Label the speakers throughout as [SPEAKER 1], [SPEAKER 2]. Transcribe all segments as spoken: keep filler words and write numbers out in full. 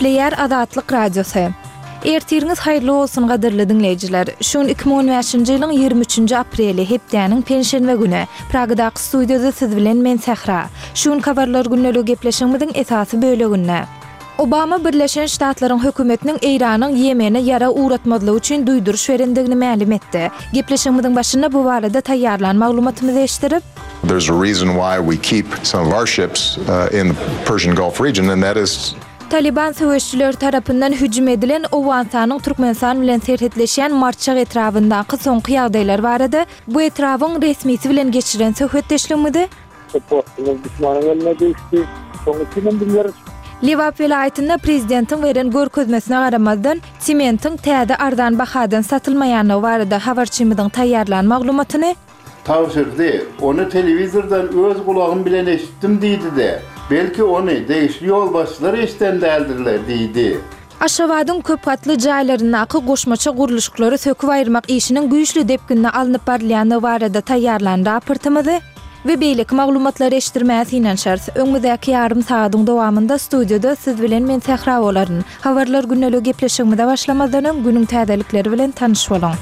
[SPEAKER 1] Player Adatlyk Radiosu. Ertiriniz hayırlı olsun gadyrly dinleyijiler. Şun iki bin on beşinji ýylyň ýygrimi üçünji apreli hepdäniň penşenwe güni. Pragdaky studiýada siz bilen men Sehra. Şun habarlar günnäli gepleşigimiziň esasy böleginde. Obama Birleşen Ştatlaryň hökümetiniň Eýranyň Ýemene ýara uğratmadylygy üçin duýduruş berendigini ma'lum etdi. Gepleşigimiziň başynda bu barada taýýarlan maglumatymyzy eşdirip,
[SPEAKER 2] there's a reason why we keep some of our ships uh, in the Persian Gulf region, and that is
[SPEAKER 1] Taliban söwüşçüler tarapyndan hüjüm edilen Owantanyň Türkmenistan bilen serhetleşýän marçak etrafyndaky soňky ýagdaýlar barada bu etrawyň resmisi bilen geçiren söhbetleşmedi. Liwap vilayatyna prezidentiň beren görkezmesine garamazdan sementiň täze ardan bahadan satylmaýany barada habarçymyzyň taýýarlan maglumatyny
[SPEAKER 3] tavsirdi. Onu televizordan öz kulağım bilen eşittim diýdi de. Belki onu değişli yolbaşçılar eşitten däldirler diýdi.
[SPEAKER 1] Aşgabatyň köp gatly jaýlaryndaky goşmaça guruluşlary söküp aýyrmak işiniň güýçli depkinne alınıp barylýany barada taýýarlan raportymyzy we beýlik maglumatlary eşdirmäsi inen şers. Öňüňdäki ýarym saatyň dowamında studiýada siz bilen men Sehra bolaryn. Habarlar günnäli gepleşigimizde başlamazdan öň günüň täzelikleri bilen tanyş bolaň.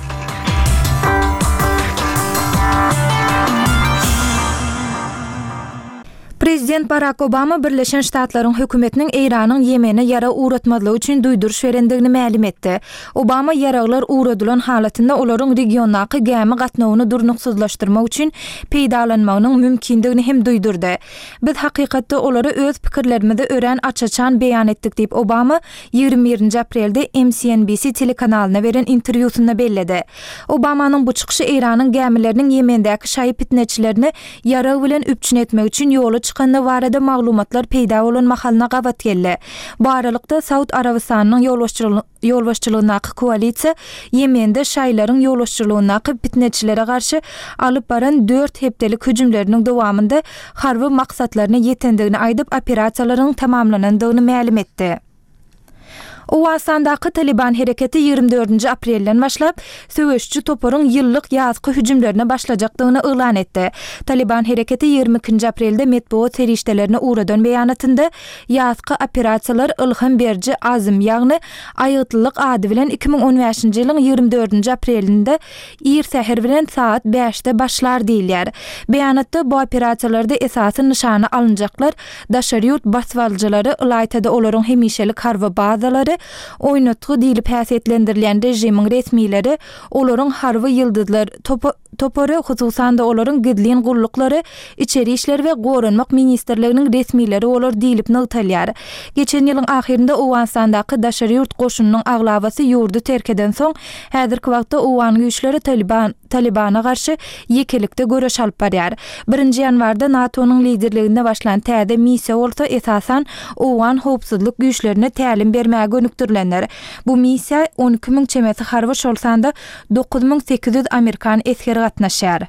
[SPEAKER 1] Prezident Barack Obama Birleşen Ştatlaryň hökümetiniň Eýranyň Ýemene ýara uğratmadylygy üçin duýduruş berendigini ma'lum etdi. Obama ýaraglar uğradylan halatynda olaryň regionaky gämi gatnawyny durnuksuzlaşdyrmak üçin peýdalanmagynyň mümkindigini hem duýdurdy. Biz hakykatda olary öz pikirlerimizi ören açaçan beýan etdik diýip Obama ýygrimi birinji aprelde M S N B C telekanalyna beren interwýusynda belledi. Obamanyň bu çykyşy Eýranyň gämileriniň Ýemendäki şaýy pitneçilerini ýara bilen üpçün etmek üçin ýoly çıkanda barada maglumatlar peýda bolan mahalna gabat geldi. Bu aralykda Saud Arabistanyň ýolbaşçylygynaky koalisiýa Ýemende şaýlaryň ýolbaşçylygynaky pitneçilere garşy alyp baran dört hepdelik hüjümleriniň dowamında harby maksatlaryna ýetendigini aýdyp operasiýalaryň tamamlanandygyny ma'lum etdi. Owasandaky Taliban hereketi ýygrimi dördünji aprelden başlap söwüşçü toporyň ýyllyk ýazgy hüjümlerine başlajakdygyny elan etdi. Taliban hereketi ýygrimi ikinji aprelde medeniýet serişdelerine uğradan beýanatynda ýazgy operasiýalar ilham berji azym ýagny aýytlylyk ady bilen iki bin on beşinji ýylyň ýygrimi dördünji aprelinde ir säher bilen saat beşde başlar diýilýär. Beýanatda bu operasiýalarda esasy nişany alynjaklar daşary ýurt baswalcylary Ilaytada olaryň hemişelik harby bazalary oýnatgy diýilip häsiýetlendirilýän rejimiň resmileri olaryň harby ýyldızlar topo topory hususan da olaryň gidlin guruluklary içeri işler we gorunmak ministrliginiň resmileri olar diýilip nagtalýar. Geçen ýylyň ahyrynda Owansandaky daşary ýurt goşunynyň aglabasy ýurdu terk eden soň häzirki wagtda Owan güýçleri Taliban Talibana garşy ýekelikde göreş alyp barýar. birinji ýanwarda NATO'nyň liderliginde başlan täze missiýa bolsa esasan Owan howpsuzlyk güýçlerine tälim bermäge gönükdirilenler. Bu missiýa on iki min çemesi harby şolsanda dokuz min sekiz ýüz Amerikan eskeri gatnaşýar.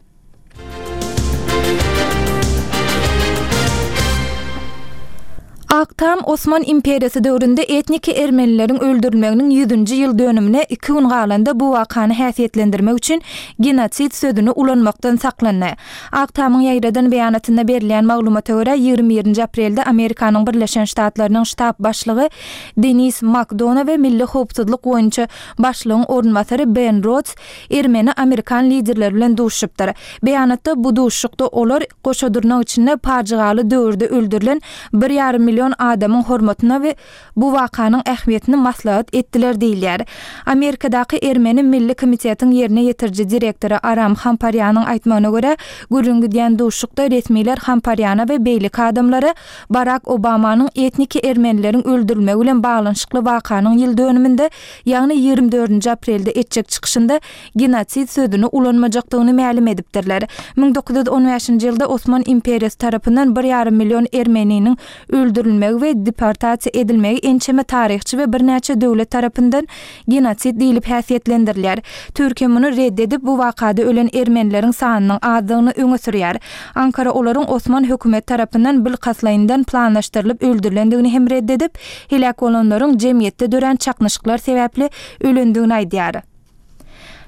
[SPEAKER 1] Aktam Osman İmperiýasy döwründe etnik ermenileriň öldürilmeginiň yüzünji ýyl dönümine iki gün galanda bu wakany häsiýetlendirmek üçin genosid sözüni ulanmakdan saklandy. Aktamyň ýaýradan beýanatynda berilýän maglumata görä ýygrimi birinji aprelde Amerikanyň Birleşen Ştatlarynyň ştab başlygy Denis McDonough we Milli Howpsuzlyk boýunça başlygyň ornmasary Ben Rhodes ermeni Amerikan liderleri bilen duşupdyr. Beýanatda bu duşukda olar goşadyrnak içinde pajigaly döwürde öldürilen bir ýarym million adamyň hormatyna we bu wakanyň ähmiýetini maslahat etdiler diýilýär. Amerikadaky Ermeni Milli Komitetiň ýerine ýetirji direktory Aram Hamparýanyň aýtmagyna görä, gürüňgidýän duşukda resmiler Hamparýana we beýlik adamlary Barack Obamanyň etnik ermenileriň öldürilmegi bilen baglanyşykly wakanyň ýyl dönüminde, ýagny ýygrimi dördünji aprelde etjek çykyşynda genosid sözüni ulanmajakdygyny ma'lum edipdirler. bin dokuz ýüz on beşinji ýylda Osman İmperiýasy tarapyndan bir ýarym million ermeniniň öldürilmegi we deportasiýa edilmegi ençeme tarihçi we birnäçe döwlet tarapyndan genosid diýilip häsiýetlendirilýär. Türkiýe muny reddedip bu wakada ölen ermenileriň sanynyň azdygyny öňe sürýär. Ankara olaryň Osman hökümet tarapyndan bilkaslaýyndan planlaşdyrylyp öldürilendigini hem reddedip, helak bolanlaryň jemgyýetde dören çaknyşyklar sebäpli ölendigini aýdýar.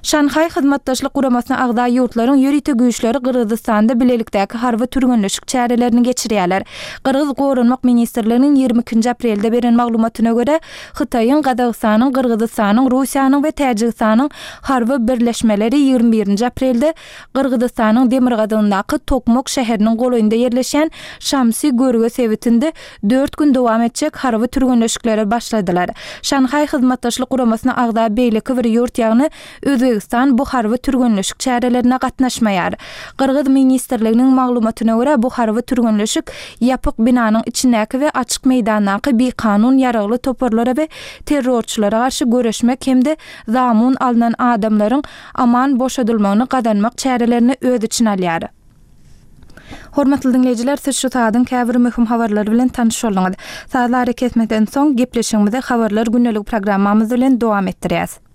[SPEAKER 1] Şanhay hyzmatdaşlyk guramasyna agda ýurtlaryň ýörite güýçleri Gyrgyzstanda bilelikdäki harby türgünleşik çärelerini geçirýärler. Gyrgyz Gorunmak ministrliginiň ýygrimi ikinji aprelde beren maglumatyna görä, Hytaýyň, Gazagystanyň, Gyrgyzstanyň, Russiýanyň we Täjikistanyň harby birleşmeleri ýygrimi birinji aprelde Gyrgyzstanyň Demirgadyndaky Tokmok şäheriniň golaýynda ýerleşen Şamsy görüge sebitinde dört gün dowam etjek harby türgünleşikleri başladylar. Şanhay hyzmatdaşlyk guramasyna agda beýleki bir ýurt ýagny Özbegistan bu harby türgünleşik çärelerine gatnaşmaýar. Gyrgyz ministrliginiň maglumatyna görä bu harby türgünleşik ýapyk binanyň içindäki we açyk meýdandaky bir kanun ýaragly toparlara we terrorçylara garşy göreşmek hemde zamun alynan adamlaryň aman boşadylmagyny gadanmak çärelerini öz içine alýar. Hormatly dinleyijiler, siz şu saatın käbir möhüm habarlary bilen tanış bolňyz. Saatlar ketmeden soň gepleşigimizi habarlar günnelik programmamyz bilen dowam etdirýäs.